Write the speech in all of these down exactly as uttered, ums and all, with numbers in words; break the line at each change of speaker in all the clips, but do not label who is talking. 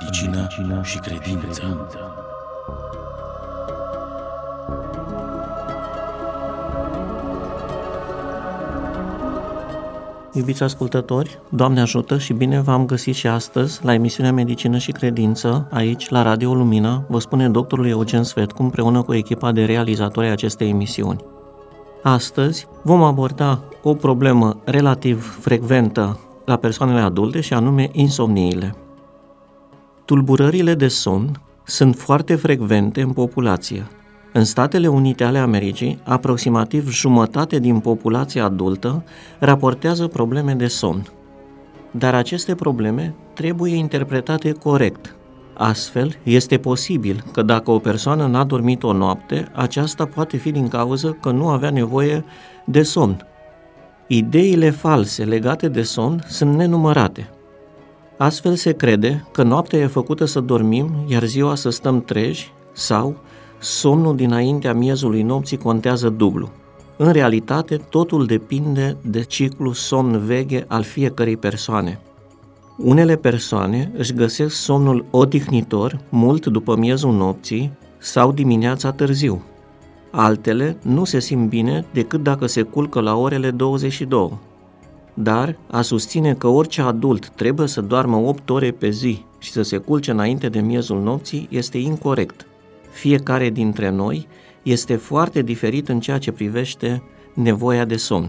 medicină și credință.
Iubiți ascultători, Doamne ajută și bine v-am găsit și astăzi la emisiunea Medicină și Credință, aici la Radio Lumina, vă spune doctorul Eugen Svetcu împreună cu echipa de realizatori a acestei emisiuni. Astăzi vom aborda o problemă relativ frecventă la persoanele adulte și anume insomniile. Tulburările de somn sunt foarte frecvente în populație. În Statele Unite ale Americii, aproximativ jumătate din populația adultă raportează probleme de somn. Dar aceste probleme trebuie interpretate corect. Astfel, este posibil că dacă o persoană n-a dormit o noapte, aceasta poate fi din cauză că nu avea nevoie de somn. Ideile false legate de somn sunt nenumărate. Astfel se crede că noaptea e făcută să dormim, iar ziua să stăm treji, sau somnul dinaintea miezului nopții contează dublu. În realitate, totul depinde de ciclul somn-veghe al fiecărei persoane. Unele persoane își găsesc somnul odihnitor mult după miezul nopții sau dimineața târziu. Altele nu se simt bine decât dacă se culcă la orele douăzeci și două. Dar a susține că orice adult trebuie să doarmă opt ore pe zi și să se culce înainte de miezul nopții este incorect. Fiecare dintre noi este foarte diferit în ceea ce privește nevoia de somn.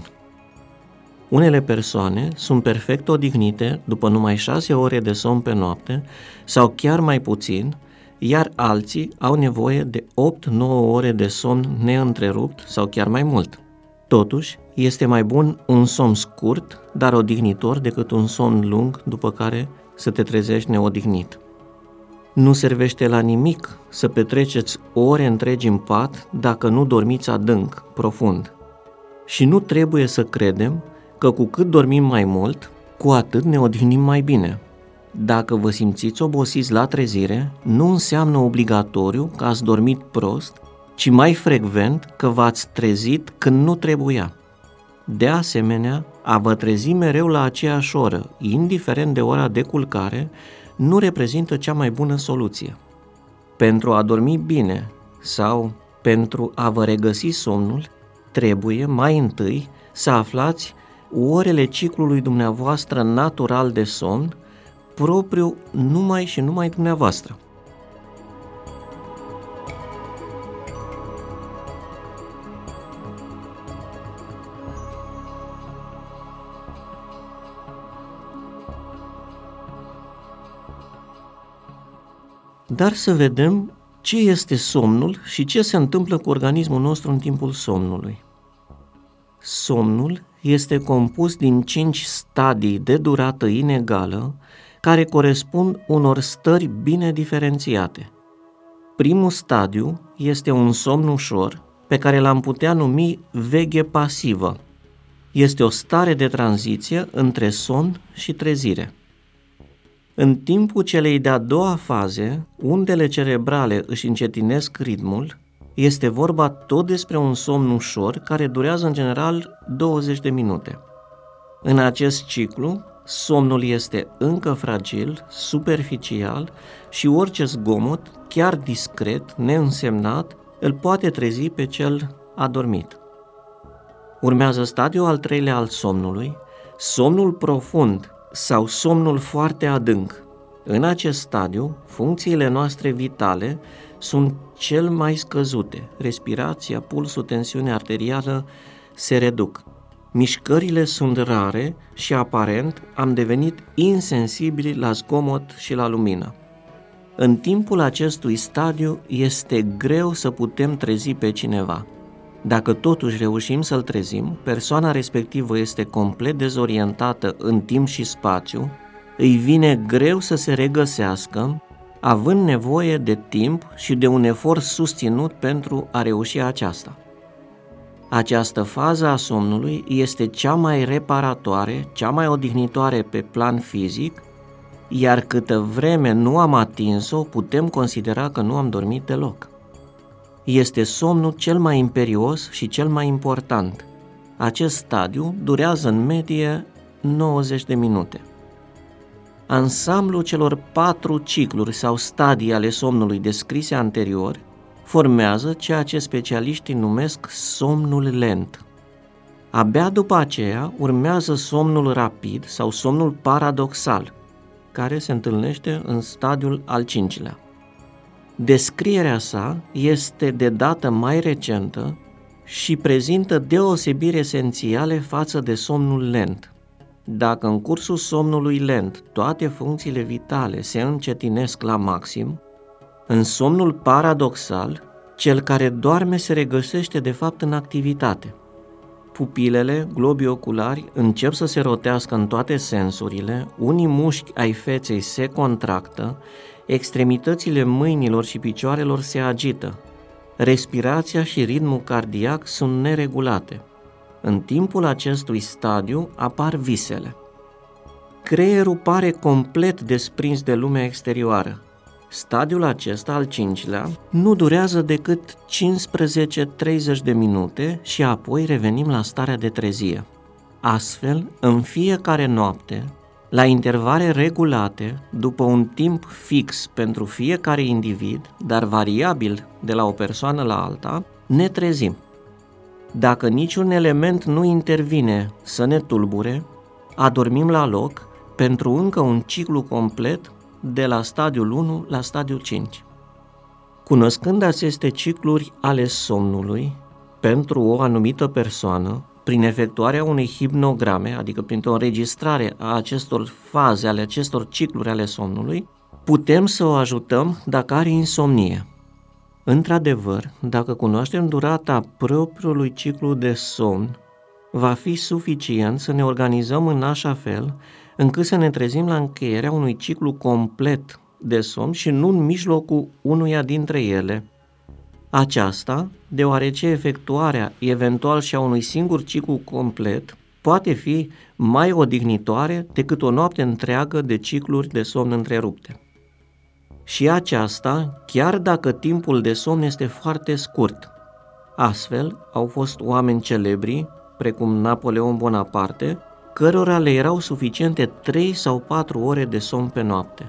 Unele persoane sunt perfect odihnite după numai șase ore de somn pe noapte sau chiar mai puțin, iar alții au nevoie de opt-nouă ore de somn neîntrerupt sau chiar mai mult. Totuși, este mai bun un somn scurt, dar odihnitor, decât un somn lung după care să te trezești neodihnit. Nu servește la nimic să petreceți ore întregi în pat dacă nu dormiți adânc, profund. Și nu trebuie să credem că cu cât dormim mai mult, cu atât ne odihnim mai bine. Dacă vă simțiți obosiți la trezire, nu înseamnă obligatoriu că ați dormit prost, ci mai frecvent că v-ați trezit când nu trebuia. De asemenea, a vă trezi mereu la aceeași oră, indiferent de ora de culcare, nu reprezintă cea mai bună soluție. Pentru a dormi bine sau pentru a vă regăsi somnul, trebuie mai întâi să aflați orele ciclului dumneavoastră natural de somn, propriu numai și numai dumneavoastră. Dar să vedem ce este somnul și ce se întâmplă cu organismul nostru în timpul somnului. Somnul este compus din cinci stadii de durată inegală care corespund unor stări bine diferențiate. Primul stadiu este un somn ușor, pe care l-am putea numi veghe pasivă. Este o stare de tranziție între somn și trezire. În timpul celei de-a doua faze, undele cerebrale își încetinesc ritmul, este vorba tot despre un somn ușor care durează în general douăzeci de minute. În acest ciclu, somnul este încă fragil, superficial și orice zgomot, chiar discret, neînsemnat, îl poate trezi pe cel adormit. Urmează stadiul al treilea al somnului, somnul profund sau somnul foarte adânc. În acest stadiu, funcțiile noastre vitale sunt cel mai scăzute. Respirația, pulsul, tensiunea arterială se reduc. Mișcările sunt rare și aparent am devenit insensibili la zgomot și la lumină. În timpul acestui stadiu este greu să putem trezi pe cineva. Dacă totuși reușim să-l trezim, persoana respectivă este complet dezorientată în timp și spațiu, îi vine greu să se regăsească, având nevoie de timp și de un efort susținut pentru a reuși aceasta. Această fază a somnului este cea mai reparatoare, cea mai odihnitoare pe plan fizic, iar câtă vreme nu am atins-o, putem considera că nu am dormit deloc. Este somnul cel mai imperios și cel mai important. Acest stadiu durează în medie nouăzeci de minute. Ansamblul celor patru cicluri sau stadii ale somnului descrise anterior formează ceea ce specialiștii numesc somnul lent. Abia după aceea urmează somnul rapid sau somnul paradoxal, care se întâlnește în stadiul al cincilea. Descrierea sa este de dată mai recentă și prezintă deosebiri esențiale față de somnul lent. Dacă în cursul somnului lent toate funcțiile vitale se încetinesc la maxim, în somnul paradoxal, cel care doarme se regăsește de fapt în activitate. Pupilele, globii oculari, încep să se rotească în toate sensurile, unii mușchi ai feței se contractă, extremitățile mâinilor și picioarelor se agită, respirația și ritmul cardiac sunt neregulate. În timpul acestui stadiu apar visele. Creierul pare complet desprins de lumea exterioară. Stadiul acesta, al cincilea, nu durează decât cincisprezece treizeci de minute și apoi revenim la starea de trezie. Astfel, în fiecare noapte, la intervale regulate, după un timp fix pentru fiecare individ, dar variabil de la o persoană la alta, ne trezim. Dacă niciun element nu intervine să ne tulbure, adormim la loc pentru încă un ciclu complet de la stadiul unu la stadiul cinci. Cunoscând aceste cicluri ale somnului, pentru o anumită persoană, prin efectuarea unei hipnograme, adică printr-o înregistrare a acestor faze, ale acestor cicluri ale somnului, putem să o ajutăm dacă are insomnie. Într-adevăr, dacă cunoaștem durata propriului ciclu de somn, va fi suficient să ne organizăm în așa fel încât să ne trezim la încheierea unui ciclu complet de somn și nu în mijlocul unuia dintre ele. Aceasta, deoarece efectuarea eventual și a unui singur ciclu complet poate fi mai odihnitoare decât o noapte întreagă de cicluri de somn întrerupte. Și aceasta, chiar dacă timpul de somn este foarte scurt. Astfel, au fost oameni celebri, precum Napoleon Bonaparte, cărora le erau suficiente trei sau patru ore de somn pe noapte.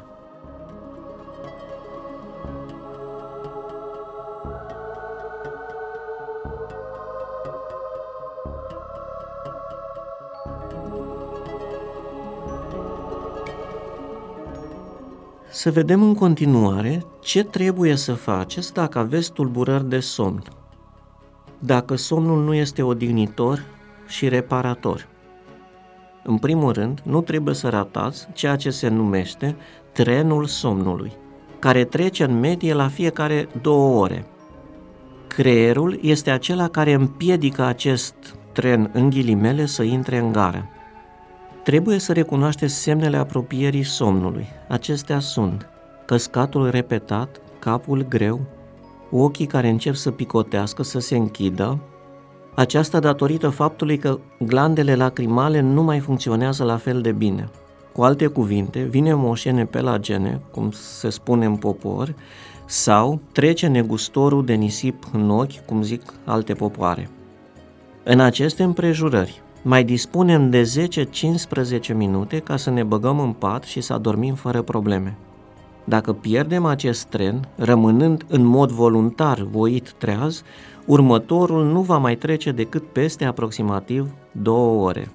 Să vedem în continuare ce trebuie să faceți dacă aveți tulburări de somn, dacă somnul nu este odihnitor și reparator. În primul rând, nu trebuie să ratați ceea ce se numește trenul somnului, care trece în medie la fiecare două ore. Creierul este acela care împiedică acest tren, în ghilimele, să intre în gară. Trebuie să recunoașteți semnele apropierii somnului. Acestea sunt căscatul repetat, capul greu, ochii care încep să picotească, să se închidă, aceasta datorită faptului că glandele lacrimale nu mai funcționează la fel de bine. Cu alte cuvinte, vine moșene pelagene, cum se spune în popor, sau trece negustorul de nisip în ochi, cum zic alte popoare. În aceste împrejurări, mai dispunem de zece-cincisprezece minute ca să ne băgăm în pat și să adormim fără probleme. Dacă pierdem acest tren, rămânând în mod voluntar voit treaz, următorul nu va mai trece decât peste aproximativ două ore.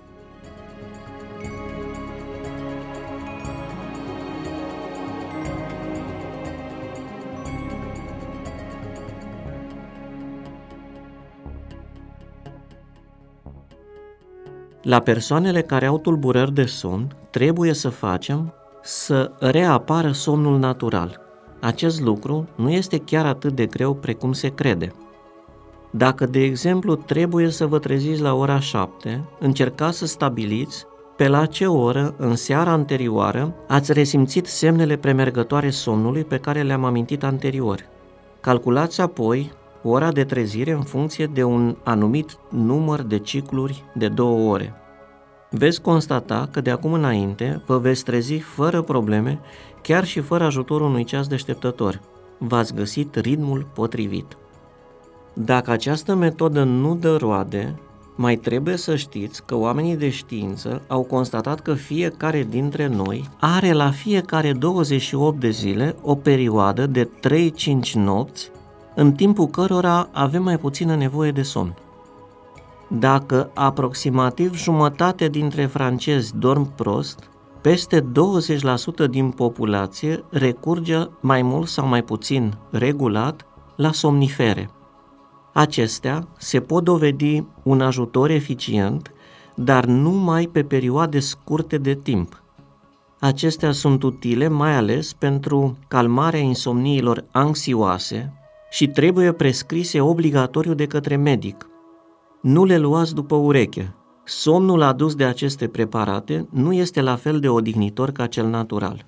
La persoanele care au tulburări de somn, trebuie să facem să reapară somnul natural. Acest lucru nu este chiar atât de greu precum se crede. Dacă, de exemplu, trebuie să vă treziți la ora șapte, încercați să stabiliți pe la ce oră, în seara anterioară, ați resimțit semnele premergătoare somnului pe care le-am amintit anterior. Calculați apoi ora de trezire în funcție de un anumit număr de cicluri de două ore. Veți constata că de acum înainte vă veți trezi fără probleme, chiar și fără ajutorul unui ceas deșteptător. V-ați găsit ritmul potrivit. Dacă această metodă nu dă roade, Mai trebuie să știți că oamenii de știință au constatat că fiecare dintre noi are la fiecare douăzeci și opt de zile o perioadă de trei cinci nopți, în timpul cărora avem mai puțină nevoie de somn. Dacă aproximativ jumătate dintre francezi dorm prost, peste douăzeci la sută din populație recurge mai mult sau mai puțin regulat la somnifere. Acestea se pot dovedi un ajutor eficient, dar numai pe perioade scurte de timp. Acestea sunt utile mai ales pentru calmarea insomniilor anxioase și trebuie prescrise obligatoriu de către medic. Nu le luați după ureche. Somnul adus de aceste preparate nu este la fel de odihnitor ca cel natural.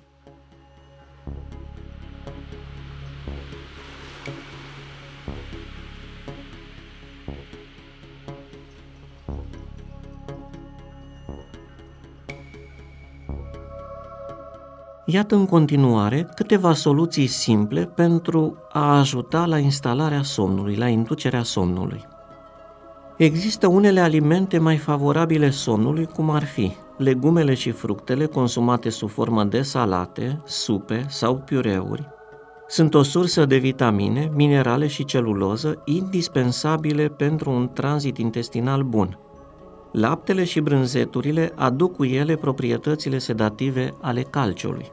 Iată în continuare câteva soluții simple pentru a ajuta la instalarea somnului, la inducerea somnului. Există unele alimente mai favorabile somnului, cum ar fi legumele și fructele consumate sub formă de salate, supe sau piureuri. Sunt o sursă de vitamine, minerale și celuloză indispensabile pentru un tranzit intestinal bun. Laptele și brânzeturile aduc cu ele proprietățile sedative ale calciului.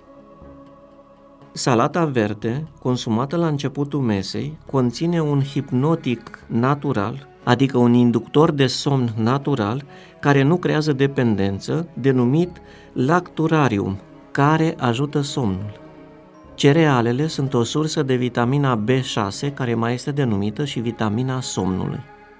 Salata verde, consumată la începutul mesei, conține un hipnotic natural, adică un inductor de somn natural care nu creează dependență, denumit lacturarium, care ajută somnul. Cerealele sunt o sursă de vitamina B șase, care mai este denumită și vitamina somnului.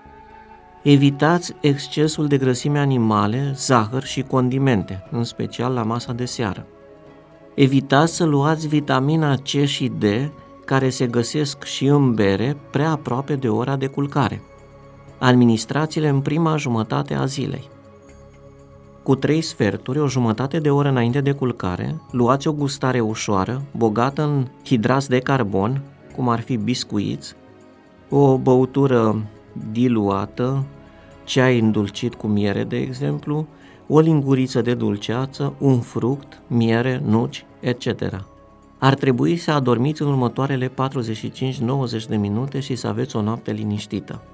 Evitați excesul de grăsime animale, zahăr și condimente, în special la masa de seară. Evitați să luați vitamina C și D, care se găsesc și în bere, prea aproape de ora de culcare. Administrați-le în prima jumătate a zilei. Cu trei sferturi, o jumătate de oră înainte de culcare, luați o gustare ușoară, bogată în hidrați de carbon, cum ar fi biscuiți, o băutură diluată, ceai îndulcit cu miere, de exemplu, o linguriță de dulceață, un fruct, miere, nuci, et cetera. Ar trebui să adormiți în următoarele patruzeci și cinci - nouăzeci de minute și să aveți o noapte liniștită.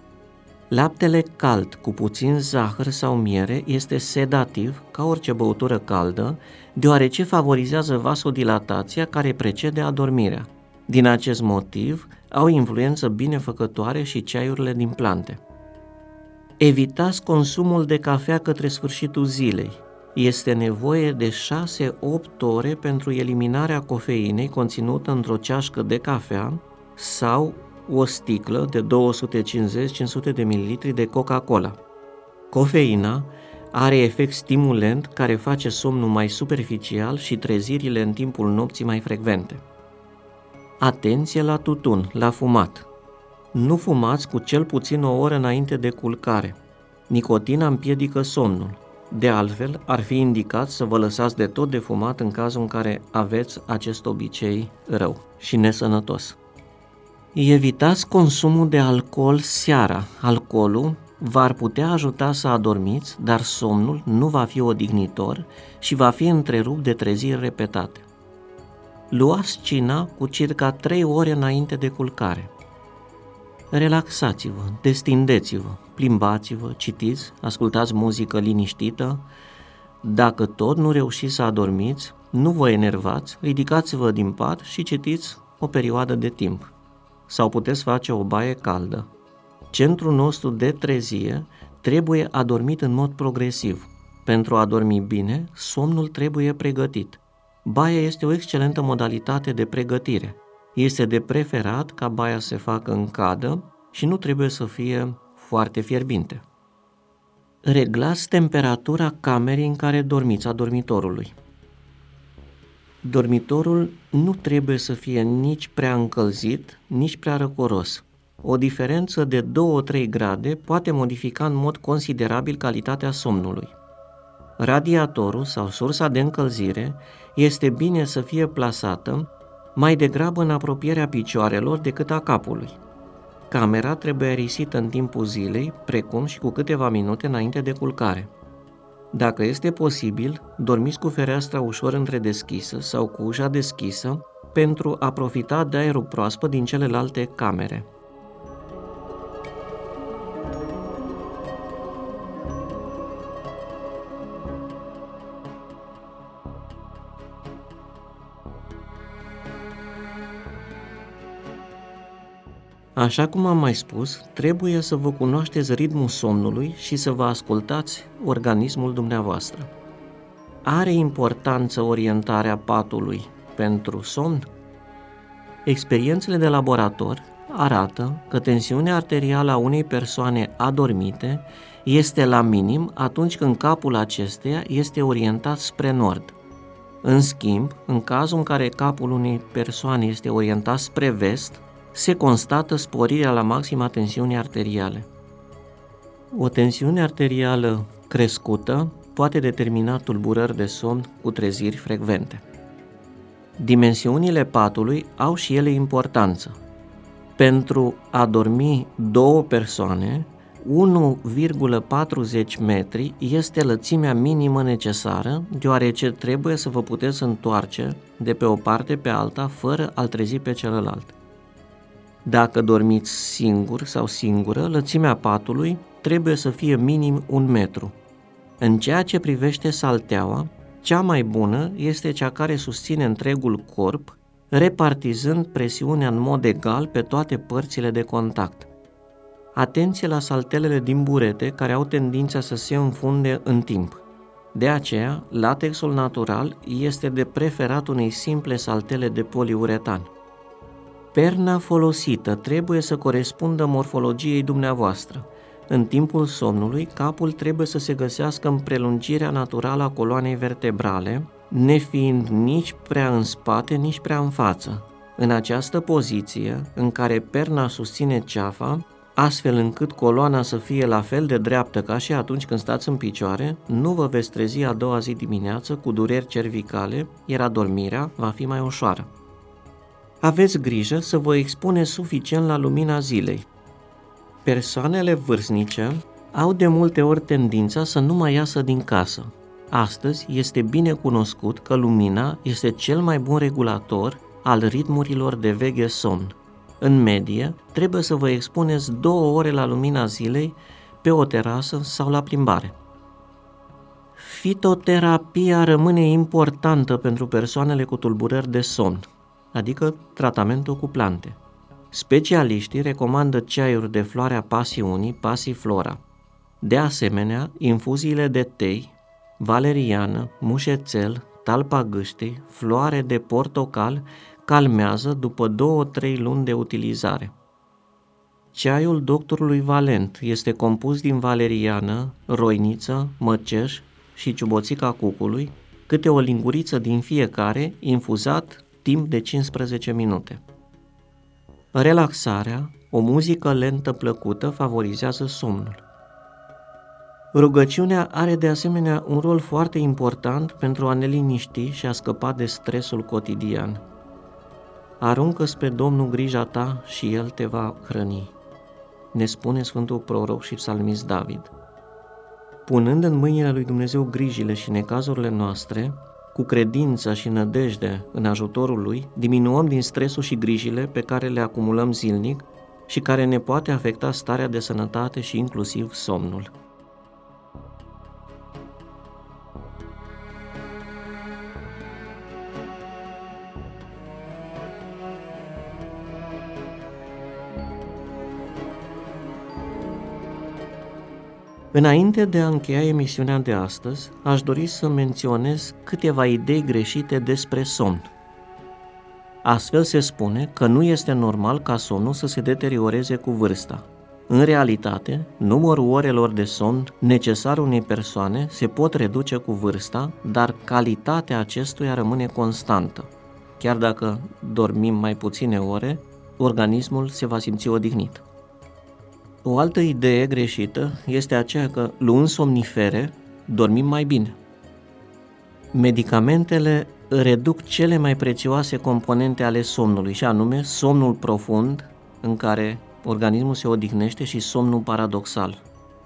Laptele cald cu puțin zahăr sau miere este sedativ ca orice băutură caldă, deoarece favorizează vasodilatația care precede adormirea. Din acest motiv, au influență binefăcătoare și ceaiurile din plante. Evitați consumul de cafea către sfârșitul zilei. Este nevoie de șase - opt ore pentru eliminarea cofeinei conținută într-o ceașcă de cafea sau o sticlă de două sute cincizeci - cinci sute de mililitri de Coca-Cola. Cofeina are efect stimulent care face somnul mai superficial și trezirile în timpul nopții mai frecvente. Atenție la tutun, la fumat. Nu fumați cu cel puțin o oră înainte de culcare. Nicotina împiedică somnul. De altfel, ar fi indicat să vă lăsați de tot de fumat în cazul în care aveți acest obicei rău și nesănătos. Evitați consumul de alcool seara. Alcoolul v-ar putea ajuta să adormiți, dar somnul nu va fi odihnitor și va fi întrerupt de treziri repetate. Luați cina cu circa trei ore înainte de culcare. Relaxați-vă, destindeți-vă, plimbați-vă, citiți, ascultați muzică liniștită. Dacă tot nu reușiți să adormiți, nu vă enervați, ridicați-vă din pat și citiți o perioadă de timp. Sau puteți face o baie caldă. Centrul nostru de trezie trebuie adormit în mod progresiv. Pentru a dormi bine, somnul trebuie pregătit. Baia este o excelentă modalitate de pregătire. Este de preferat ca baia să se facă în cadă și nu trebuie să fie foarte fierbinte. Reglați temperatura camerei în care dormiți, a dormitorului. Dormitorul nu trebuie să fie nici prea încălzit, nici prea răcoros. O diferență de două - trei grade poate modifica în mod considerabil calitatea somnului. Radiatorul sau sursa de încălzire este bine să fie plasată mai degrabă în apropierea picioarelor decât a capului. Camera trebuie aerisită în timpul zilei, precum și cu câteva minute înainte de culcare. Dacă este posibil, dormiți cu fereastra ușor întredeschisă sau cu ușa deschisă pentru a profita de aerul proaspăt din celelalte camere. Așa cum am mai spus, trebuie să vă cunoașteți ritmul somnului și să vă ascultați organismul dumneavoastră. Are importanță orientarea patului pentru somn? Experiențele de laborator arată că tensiunea arterială a unei persoane adormite este la minim atunci când capul acesteia este orientat spre nord. În schimb, în cazul în care capul unei persoane este orientat spre vest, se constată sporirea la maxima tensiunii arteriale. O tensiune arterială crescută poate determina tulburări de somn cu treziri frecvente. Dimensiunile patului au și ele importanță. Pentru a dormi două persoane, unu virgulă patruzeci metri este lățimea minimă necesară, deoarece trebuie să vă puteți întoarce de pe o parte pe alta fără a-l trezi pe celălalt. Dacă dormiți singur sau singură, lățimea patului trebuie să fie minim un metru. În ceea ce privește salteaua, cea mai bună este cea care susține întregul corp, repartizând presiunea în mod egal pe toate părțile de contact. Atenție la saltelele din burete, care au tendința să se înfunde în timp. De aceea, latexul natural este de preferat unei simple saltele de poliuretan. Perna folosită trebuie să corespundă morfologiei dumneavoastră. În timpul somnului, capul trebuie să se găsească în prelungirea naturală a coloanei vertebrale, nefiind nici prea în spate, nici prea în față. În această poziție, în care perna susține ceafa, astfel încât coloana să fie la fel de dreaptă ca și atunci când stați în picioare, nu vă veți trezi a doua zi dimineață cu dureri cervicale, iar adormirea va fi mai ușoară. Aveți grijă să vă expuneți suficient la lumina zilei. Persoanele vârstnice au de multe ori tendința să nu mai iasă din casă. Astăzi este bine cunoscut că lumina este cel mai bun regulator al ritmurilor de veche-somn. În medie, trebuie să vă expuneți două ore la lumina zilei pe o terasă sau la plimbare. Fitoterapia rămâne importantă pentru persoanele cu tulburări de somn, adică tratamentul cu plante. Specialiștii recomandă ceaiuri de floarea pasiunii, pasiflora. De asemenea, infuziile de tei, valeriană, mușețel, talpa gâștei, floare de portocal calmează după două-trei luni de utilizare. Ceaiul doctorului Valent este compus din valeriană, roiniță, măceș și ciuboțica cucului, câte o linguriță din fiecare, infuzat timp de cincisprezece minute. Relaxarea, o muzică lentă plăcută favorizează somnul. Rugăciunea are de asemenea un rol foarte important pentru a ne liniști și a scăpa de stresul cotidian. Aruncă spre Domnul grija ta și El te va hrăni, ne spune Sfântul Proroc și Psalmist David. Punând în mâinile lui Dumnezeu grijile și necazurile noastre, cu credință și nădejde în ajutorul Lui, diminuăm din stresul și grijile pe care le acumulăm zilnic și care ne poate afecta starea de sănătate și inclusiv somnul. Înainte de a încheia emisiunea de astăzi, aș dori să menționez câteva idei greșite despre somn. Astfel se spune că nu este normal ca somnul să se deterioreze cu vârsta. În realitate, numărul orelor de somn necesar unei persoane se pot reduce cu vârsta, dar calitatea acestuia rămâne constantă. Chiar dacă dormim mai puține ore, organismul se va simți odihnit. O altă idee greșită este aceea că, luând somnifere, dormim mai bine. Medicamentele reduc cele mai prețioase componente ale somnului, și anume somnul profund, în care organismul se odihnește și somnul paradoxal.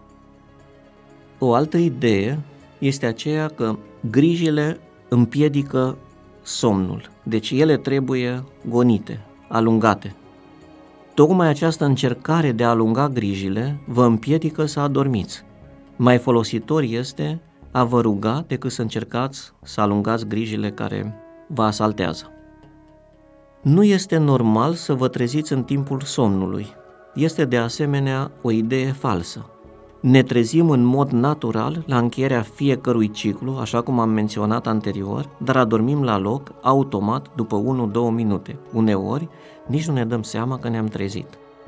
O altă idee este aceea că grijile împiedică somnul, deci ele trebuie gonite, alungate. Tocmai această încercare de a alunga grijile vă împiedică să adormiți. Mai folositor este a vă ruga decât să încercați să alungați grijile care vă asaltează. Nu este normal să vă treziți în timpul somnului. Este de asemenea o idee falsă. Ne trezim în mod natural la încheierea fiecărui ciclu, așa cum am menționat anterior, dar adormim la loc, automat, după unu-două minute. Uneori, nici nu ne dăm seama că ne-am trezit.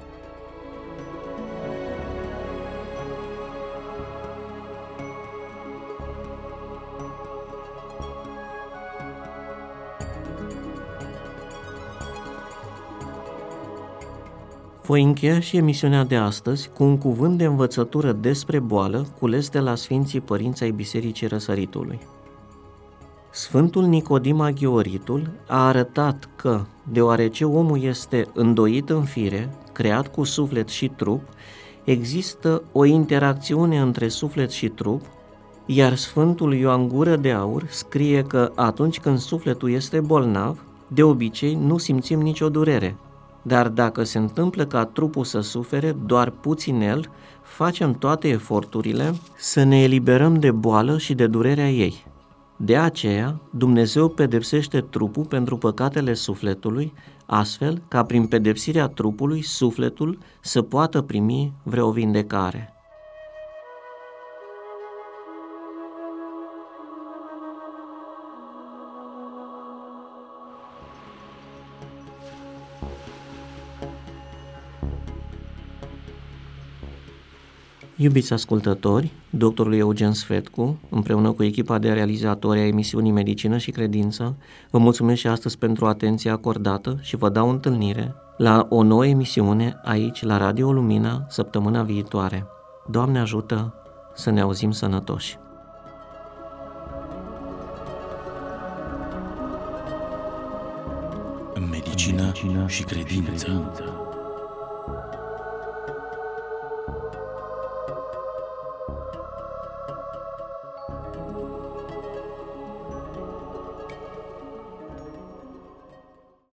Voi încheia și emisiunea de astăzi cu un cuvânt de învățătură despre boală cules de la Sfinții Părinți ai Bisericii Răsăritului. Sfântul Nicodim Aghioritul a arătat că, deoarece omul este îndoit în fire, creat cu suflet și trup, există o interacțiune între suflet și trup, iar Sfântul Ioan Gură de Aur scrie că atunci când sufletul este bolnav, de obicei nu simțim nicio durere. Dar dacă se întâmplă ca trupul să sufere doar puținel, facem toate eforturile să ne eliberăm de boală și de durerea ei. De aceea, Dumnezeu pedepsește trupul pentru păcatele sufletului, astfel ca prin pedepsirea trupului, sufletul să poată primi vreo vindecare. Iubiți ascultători, doctorul Eugen Sfetcu, împreună cu echipa de realizatori a emisiunii Medicină și Credință, vă mulțumesc și astăzi pentru atenția acordată și vă dau întâlnire la o nouă emisiune aici, la Radio Lumina, săptămâna viitoare. Doamne ajută să ne auzim sănătoși!
Medicină și Credință.